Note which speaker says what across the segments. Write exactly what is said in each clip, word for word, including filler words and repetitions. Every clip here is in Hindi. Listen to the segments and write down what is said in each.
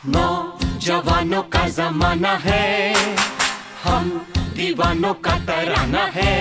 Speaker 1: नौजवानों का जमाना है, हम दीवानों का तराना है।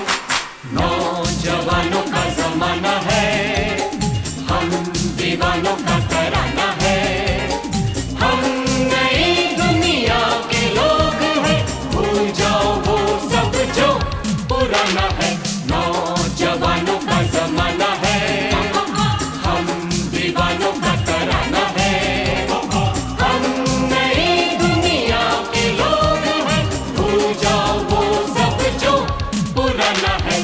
Speaker 1: नौजवानों का जमाना है, हम दीवानों का तराना है। हम नई दुनिया के लोग हैं, भूल जाओ वो सब जो पुराना है। नौजवानों का जमाना है, हम दीवानों का तराना है। हम नई दुनिया के लोग हैं, भूल जाओ वो सब जो पुराना है।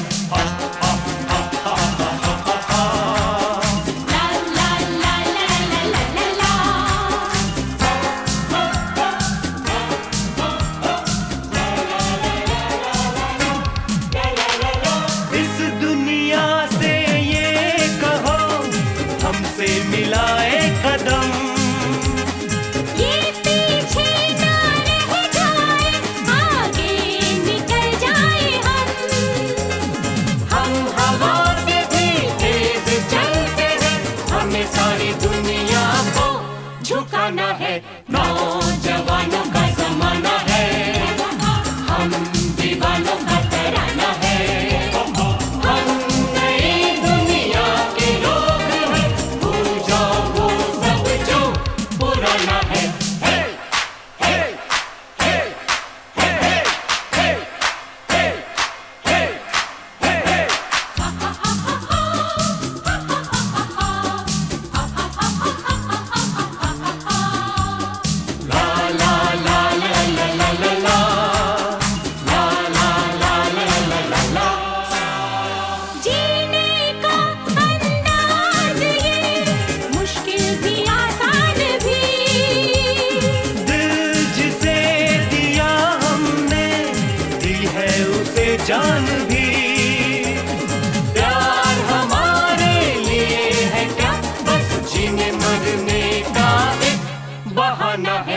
Speaker 2: इस दुनिया से ये कहो, हमसे मिलाए कदम।
Speaker 3: ये पीछे ना रह जाए, आगे निकल जाए हम।
Speaker 1: हम हवा से भी तेज चलते हैं, हमें सारी दुनिया को झुकाना है। नौजवानों का जमाना है, हम दीवानों का तराना है। हम नई दुनिया के लोग हैं, भूल जाओ वो सब जो पुराना है। हे, हे, हे, हे, हे, हे, हे, हे, हे, हे। ला ला ला ला ला ला ला ला। ला ला ला ला ला ला ला।
Speaker 3: जीने का अंदाज ये, मुश्किल भी आसान भी।
Speaker 2: दिल जिसे दिया हमने, दी है उसे जान भी।
Speaker 1: प्यार हमारे लिए है क्या, बस जीने मरने का एक बहाना है।